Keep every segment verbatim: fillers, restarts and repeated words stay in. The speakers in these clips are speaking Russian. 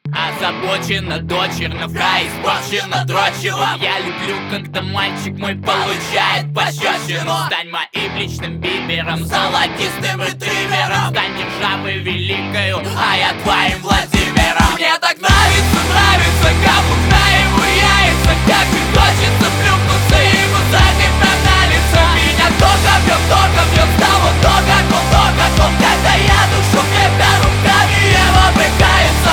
Озабочена, дочерно, в рай испорчена дрочевым. Я люблю, когда мальчик мой получает пощечину. Стань моим личным бибером, золотистым ретривером. Стань державой великою, а я твоим Владимиром. Мне так нравится, нравится, капук на его яйца. Как же хочется плюхнуться ему задним на лицо. Меня только бьет, только бьет, стало то, как он, то, как он. Когда я душу крепя руками, его брыкается.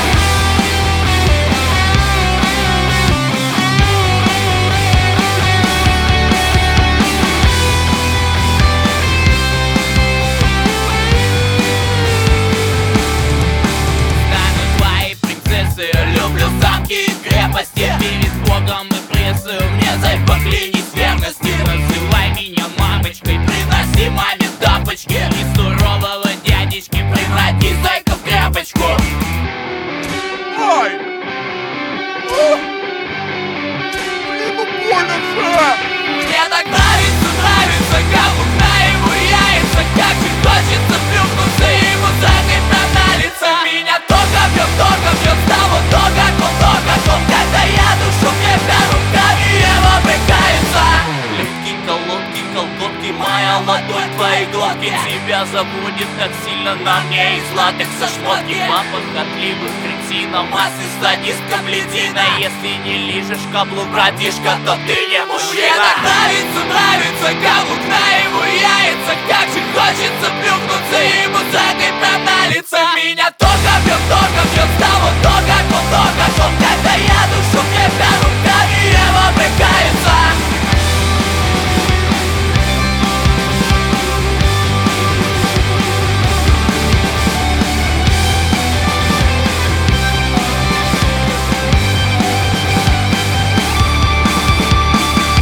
Люблю замки и крепости, перед Богом и прессою мне зай поклянись верности. Называй меня мамочкой, приноси маме тапочки. Из сурового дядечки преврати зайка в крепочку. Ай! О! Блин, ну больно же! Мне так нравится, нравится, каблук на его яйца. Как же хочется плюхнуться ему задним на лицо. Меня только бьет, только бьет, стало то, как он, то, как он. Когда я душу крепя руками, его брыкается. Легкие колодки, колготки, моя ладонь, твои глотки. Тебя заводит так сильно на мне из латекса шмотки. Папа хотливых кретинов, массы садистка бледина. Если не лижешь каблук, братишка, то ты не мужчина. Мне так нравится, нравится, каблук на его яйца. Как же хочется плюхнуться ему задним на лицо. Меня только